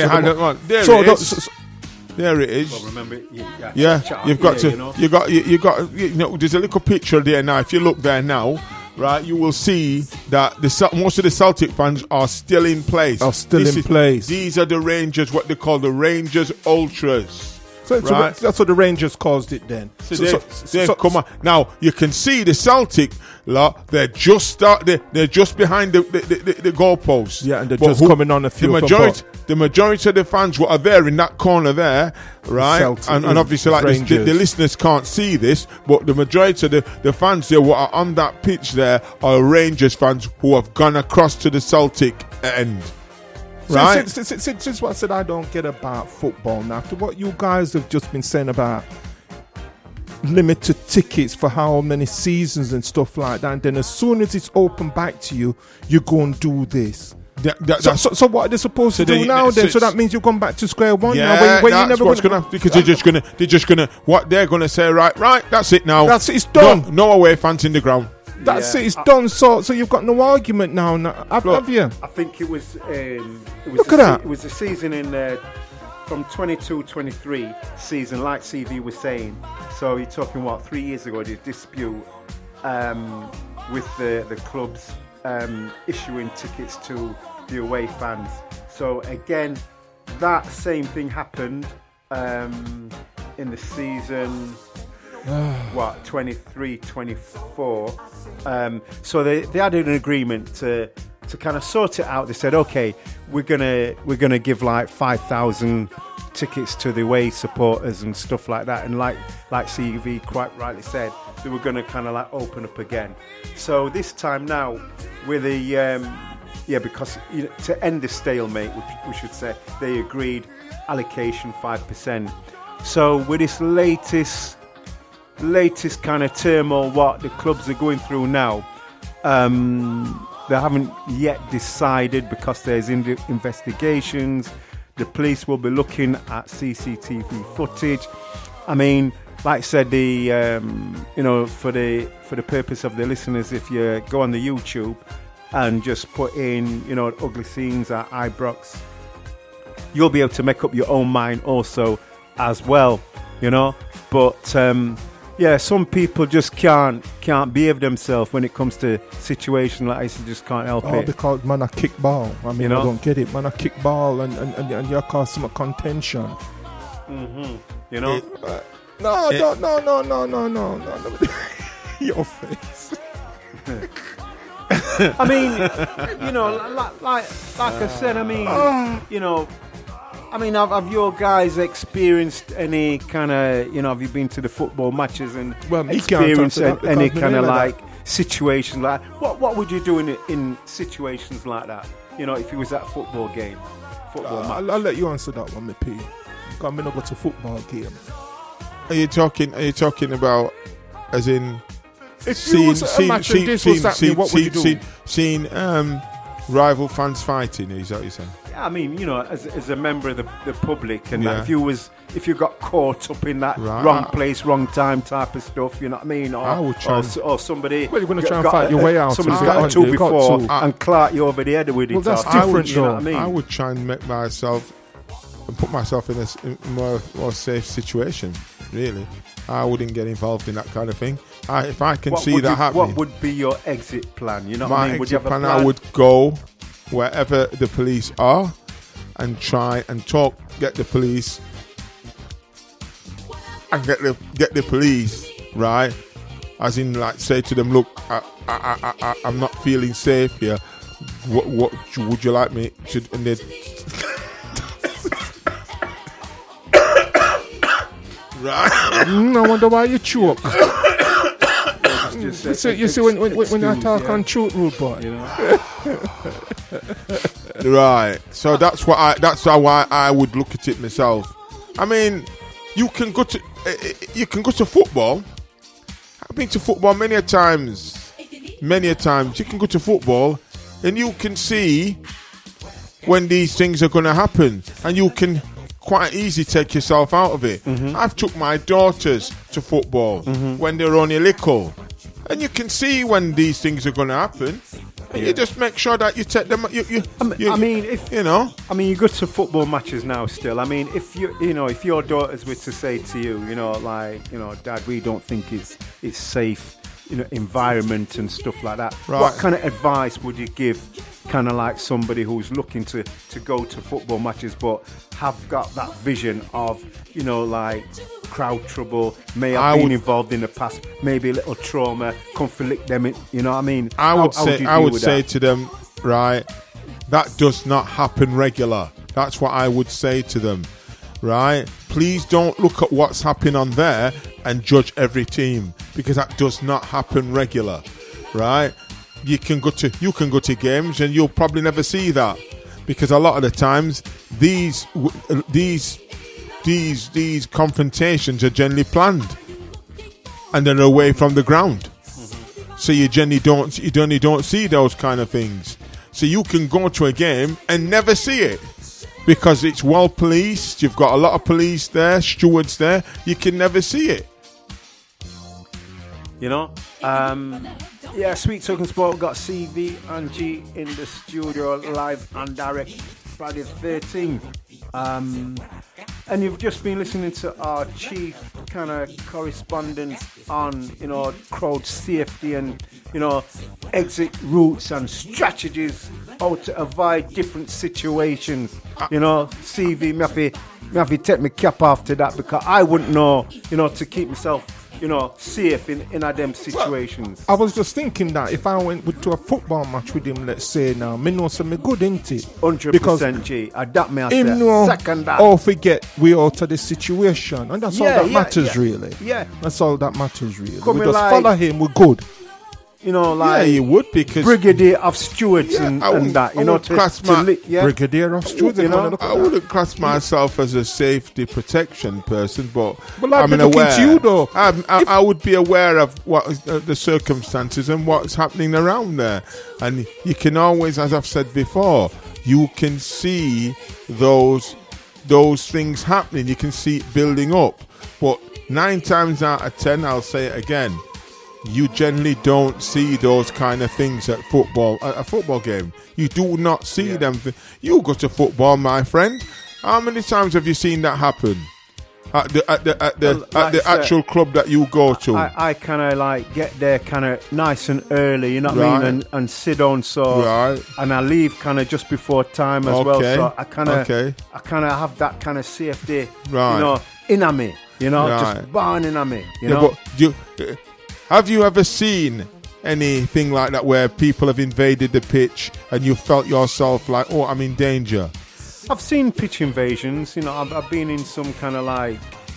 There it is. Well, remember, you've got to. You got. You know, there's a little picture there now. If you look there now. Right, you will see that most of the Celtic fans are still in place. These are the Rangers, what they call the Rangers Ultras. So that's what the Rangers caused it then. Come on. Now, you can see the Celtic lot, they're just behind the goalposts. Yeah, and they're just coming on a few. The majority of the fans who are there in that corner there, right? And obviously, like the listeners can't see this, but the majority of the fans there who are on that pitch there are Rangers fans who have gone across to the Celtic end. Right? Since what I said I don't get about football now, after what you guys have just been saying about limited tickets for how many seasons and stuff like that, and then as soon as it's open back to you, you go and do this. So what are they supposed to do now then? So that means you've gone back to square one now. That's what's going to happen, because they're just gonna what they're gonna say, right, that's it now. That's it, it's done. No away fans in the ground. That's it, it's done. So you've got no argument now. Have you? I think it was. Look at that. It was the season in from 22-23 season, like CV was saying. So you're talking 3 years ago? The dispute with the clubs issuing tickets to the away fans. So again, that same thing happened in the season what, 23, 24. So they had an agreement to kind of sort it out. They said, okay, we're gonna give like 5,000 tickets to the away supporters and stuff like that. And like CV quite rightly said, they were gonna kind of like open up again. So this time now, with the because to end the stalemate, we should say, they agreed allocation 5%. So with this latest kind of turmoil, what the clubs are going through now, they haven't yet decided because there's investigations. The police will be looking at CCTV footage. I mean, like I said, for the purpose of the listeners, if you go on the YouTube and just put in, ugly scenes at Ibrox, you'll be able to make up your own mind also as well, But some people just can't behave themselves when it comes to situations like this. You just can't help it. Because man, I kick ball. I mean, I don't get it. Man, I kick ball and you cause some contention. Mm-hmm. No. Your face. I mean, like I said, have your guys experienced any kind of, have you been to the football matches and experienced any kind of like situation like what would you do in situations like that? If you was at a football game, match? I'll let you answer that one, me P. Because I'm not go to football game. Are you talking about as in? If seeing rival fans fighting, is that what you're saying? Yeah, I mean, as a member of the public, and that if you got caught up in that wrong place, wrong time type of stuff, you know what I mean? Or, I would try or somebody. Well, you're going to try and fight your way out. Somebody's got a tool before and clark you over the head with it. Well, that's different, you know what I mean? I would try and make myself and put myself in a more safe situation. Really, I wouldn't get involved in that kind of thing. If I can see that happening, what would be your exit plan? You know my what I mean? exit plan, I would go wherever the police are and try and get the police and get the police right. As in, like, say to them, look, I'm not feeling safe here. What would you like me to? And they right. I wonder why you choke. You see when I talk on truth, rude boy. Right. So that's how I would look at it myself. I mean, you can go to football. I've been to football many a times. You can go to football and you can see when these things are going to happen, and you can quite easily take yourself out of it. Mm-hmm. I've took my daughters to football when they're only little, and you can see when these things are going to happen. And you just make sure that you take them. You go to football matches now. Still, I mean, if your daughters were to say to you, Dad, we don't think it's safe, environment and stuff like that. Right. What kind of advice would you give, kind of like somebody who's looking to go to football matches but have got that vision of, like crowd trouble, may have been involved in the past, maybe a little trauma, conflict them, you know what I mean? I would say to them, right, that does not happen regular. That's what I would say to them, right? Please don't look at what's happening on there and judge every team, because that does not happen regular, right? You can go to games and you'll probably never see that, because a lot of the times these confrontations are generally planned and they're away from the ground. So you generally don't see those kind of things. So you can go to a game and never see it because it's well policed. You've got a lot of police there, stewards there. You can never see it. Sweet Talking Sport got CV and G in the studio live and direct Friday the 13th. And you've just been listening to our chief kind of correspondent on, crowd safety and, exit routes and strategies, how to avoid different situations. CV, me have to take my cap after that, because I wouldn't know, to keep myself safe in them situations. I was just thinking that if I went to a football match with him, let's say now, me know some good, ain't it? 100% G. Adapt me, I him say. know, Second that. or forget we out of the situation. And that's all that matters, really. Yeah. That's all that matters, really. Come we just like, follow him, we're good. Like you would, because Brigadier of Stewards and that. Brigadier of Stewards. I wouldn't class myself as a safety protection person, but I'm aware. You, though. I would be aware of what the circumstances and what's happening around there, and you can always, as I've said before, you can see those things happening. You can see it building up, but 9 times out of 10, I'll say it again, you generally don't see those kind of things at a football game. You do not see them. You go to football, my friend. How many times have you seen that happen at the actual club that you go to? I kind of like get there kind of nice and early, you know what I mean, and sit down. And I leave kind of just before time as well. So I kind of have that kind of safety, in me, just burning in me, But have you ever seen anything like that where people have invaded the pitch and you felt yourself like, oh, I'm in danger? I've seen pitch invasions. I've been in some kind of like,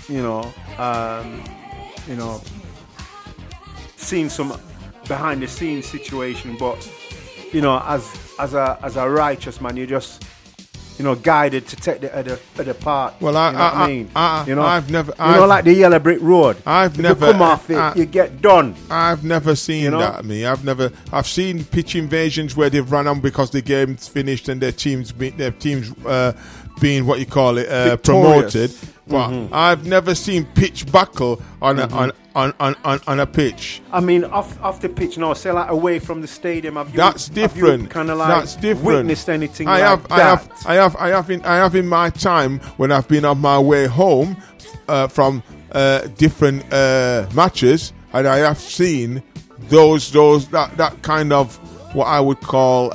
seen some behind the scenes situation. But as a righteous man, you just guided to take the other part. Well, I've never, like the yellow brick road. I've if never you come off it, you get done. I've never seen that. I've seen pitch invasions where they've run on because the game's finished and their teams being what you call it promoted. But I've never seen pitch buckle on a pitch. I mean, off the pitch, say like away from the stadium. That's different. Kind of like that's different. Witnessed anything I have in my time when I've been on my way home from different matches, and I have seen that kind of what I would call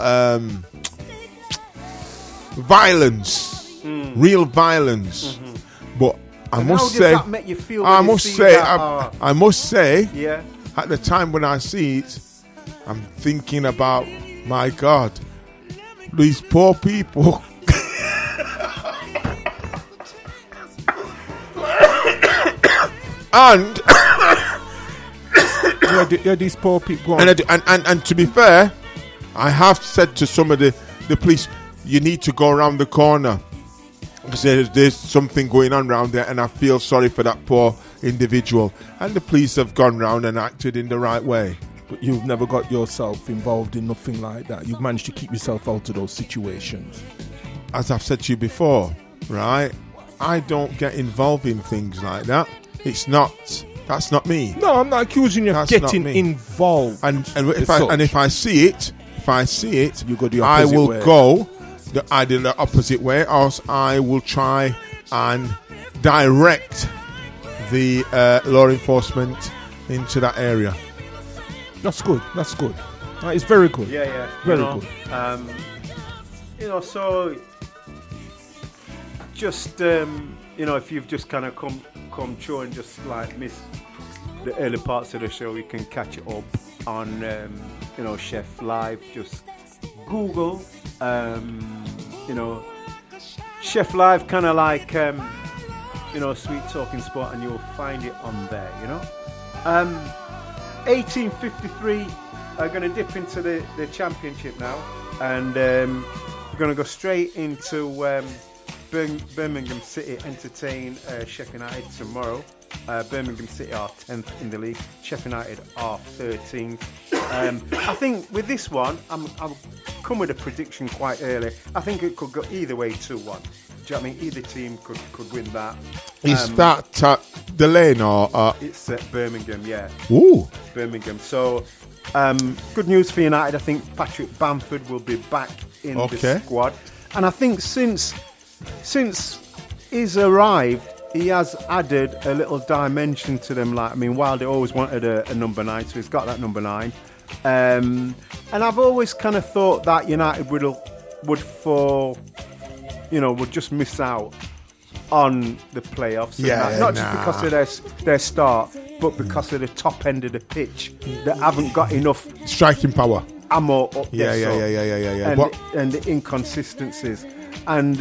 violence, real violence. But I must say, yeah. At the time when I see it, I'm thinking about, my God, these poor people. And these poor people. And to be fair, I have said to some of the police, you need to go around the corner because there's something going on around there, and I feel sorry for that poor individual. And the police have gone round and acted in the right way. But you've never got yourself involved in nothing like that. You've managed to keep yourself out of those situations. As I've said to you before, right? I don't get involved in things like that. That's not me. No, I'm not accusing you of getting involved. And if I see it, you go the opposite I will way. go either the opposite way, or else I will try and direct the law enforcement into that area. That's good. It's very good. Yeah. Very good. So just if you've just kind of come through and just like missed the early parts of the show, you can catch it up on Chef Live. Just Google Chef Live, kind of like Sweet Talking Sport, and you'll find it on there. 1853 are going to dip into the championship now, and we're going to go straight into Birmingham City entertain Sheffield United tomorrow. Birmingham City are 10th in the league. Sheffield United are 13th. I think with this one, I'll come with a prediction quite early. I think it could go either way, 2-1. Do you know what I mean? Either team could win that. Is that the lane or? It's Birmingham, yeah. Ooh. Birmingham. So, good news for United. I think Patrick Bamford will be back in the squad. And I think since he's arrived, he has added a little dimension to them. Wilder always wanted a number 9, so he's got that number 9. And I've always kind of thought that United would just miss out on the playoffs. Not just because of their start, but because of the top end of the pitch, they haven't got enough striking power, ammo up there. Yeah. And the inconsistencies, and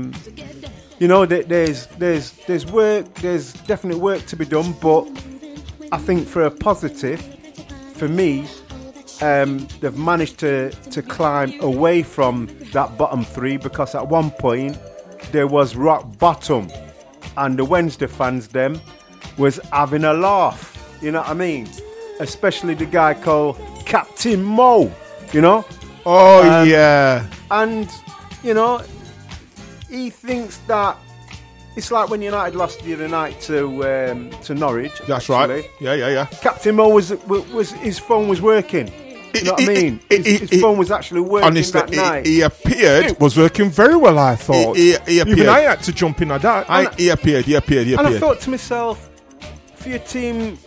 there's work. There's definitely work to be done, but I think for a positive, for me, they've managed to climb away from that bottom three, because at one point there was rock bottom, and the Wednesday fans them was having a laugh. You know what I mean? Especially the guy called Captain Mo. You know? Oh yeah. And he thinks that it's like when United lost the other night to Norwich. That's actually. right. Yeah. Captain Mo was his phone was working. You know what I mean? His phone was actually working honestly, that night. He appeared. It was working very well, I thought. He appeared. Even I had to jump in at that. He appeared. And I thought to myself, for your team,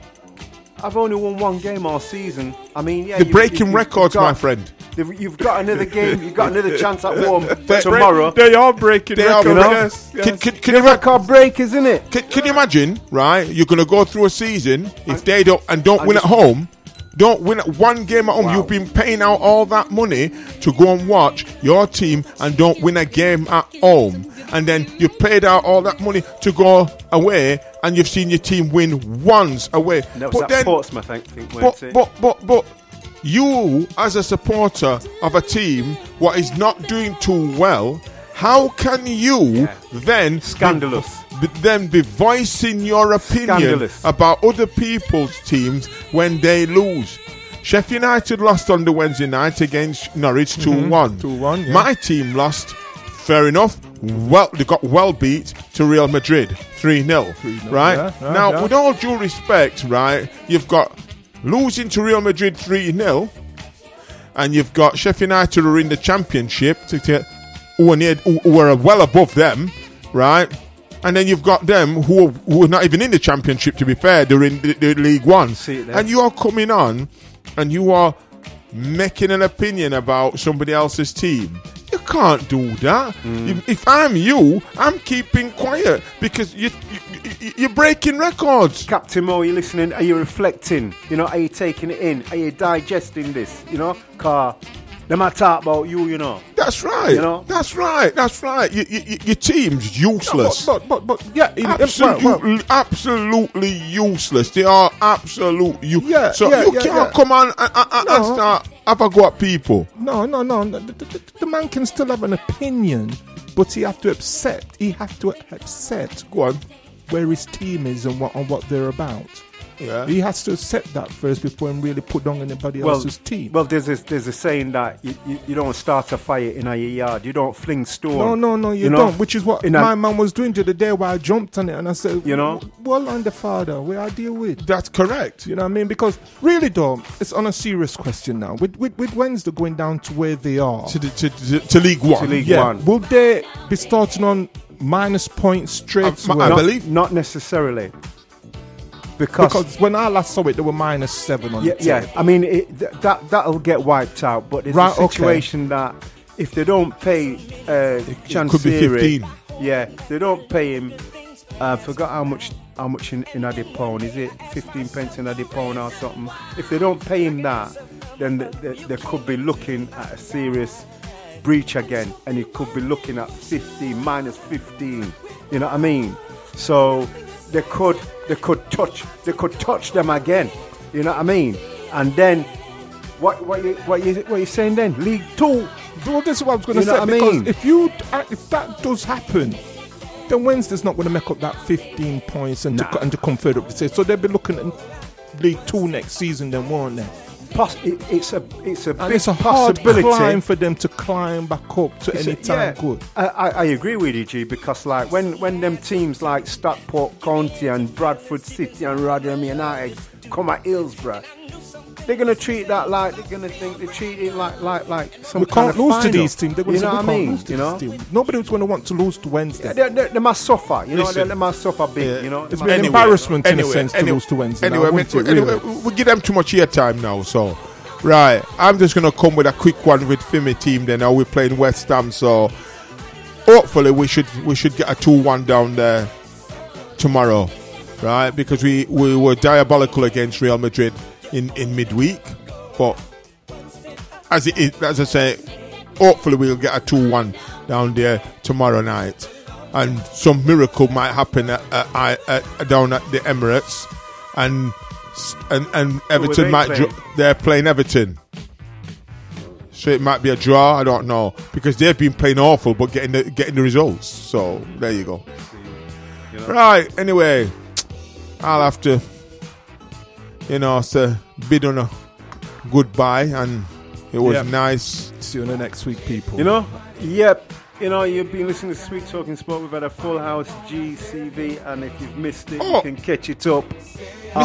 I've only won one game all season. I mean, yeah. You're breaking records, my friend. You've got another game. You've got another chance at home tomorrow. They are breaking records. Yes. Can record break, isn't it? Can you imagine, right? You're going to go through a season if they don't win at home. Don't win at one game at home. Wow. You've been paying out all that money to go and watch your team and don't win a game at home. And then you paid out all that money to go away and you've seen your team win once away. And that was at Portsmouth, I think, weren't it? But you, as a supporter of a team what is not doing too well, how can you then... Scandalous. Be voicing your opinion about other people's teams when they lose. Sheffield United lost on the Wednesday night against Norwich 2-1. 2-1, yeah. My team lost, fair enough. Well, they got well beat to Real Madrid 3-0. Right? Now, with all due respect, right, you've got losing to Real Madrid 3-0, and you've got Sheffield United who are in the Championship who are well above them, right? And then you've got them who are not even in the Championship, to be fair. They're in the League One. And you are coming on and you are making an opinion about somebody else's team. You can't do that. If I'm you, I'm keeping quiet because you're breaking records. Captain Mo, are you listening? Are you reflecting? Are you taking it in? Are you digesting this? Car. They might talk about you, That's right. That's right. Your team's useless. But yeah, absolutely useless. They are absolute useless. You can't come on and start have a go at people. No. The man can still have an opinion, but he have to accept. Go on, where his team is and what they're about. Yeah. He has to accept that first before he really put down anybody else's team. Well, there's a saying that you don't start a fire in your yard. You don't fling stone. No, you don't. Which is what my man was doing the other day where I jumped on it and I said, well, I'm the father. Where I deal with. That's correct. You know what I mean? Because really, though, it's on a serious question now. With Wednesday going down to where they are. To League One. To League One. Will they be starting on minus points straight away? I believe. Not necessarily. Because when I last saw it, they were -7 on the table. Yeah, I mean, that'll get wiped out. But there's a situation that if they don't pay Chansiri, could be 15. Yeah, they don't pay him. I forgot how much in Adipone. Is it 15 pence in Adipone or something? If they don't pay him that, then they could be looking at a serious breach again. And it could be looking at -15. You know what I mean? So they could touch them again. You know what I mean? And then what you saying then? League 2. Well, this is what I was going to say. Because if that does happen, then Wednesday's not going to make up that 15 points and to come further up the stage. So they'll be looking at League 2 next season, then, won't they? It's a big hard possibility climb for them to climb back up to any time good. I agree with you, G, because like when them teams like Stockport County and Bradford City and Rotherham United come at Hillsborough, they're gonna treat that like they're gonna think they treat it like some we kind can't of lose final. to these teams. You know what I mean? Nobody's going to want to lose to Wednesday. They must suffer. They must suffer big. It's been an embarrassment in a sense to lose to Wednesday. Anyway, we give them too much airtime now. So, right, I'm just going to come with a quick one with Fimi team. Then now we're playing West Ham. So, hopefully we should get a 2-1 down there tomorrow. right? Because we were diabolical against Real Madrid in midweek. But as I say, hopefully we'll get a 2-1 down there tomorrow night. And some miracle might happen down at the Emirates. And Everton they're playing Everton. So it might be a draw, I don't know. Because they've been playing awful but getting the results. So there you go. Right, anyway, I'll have to say bid on a goodbye, and it was nice. See you on the next week, people. You've been listening to Sweet Talking Sport. We've had a full house GCV, and if you've missed it, you can catch it up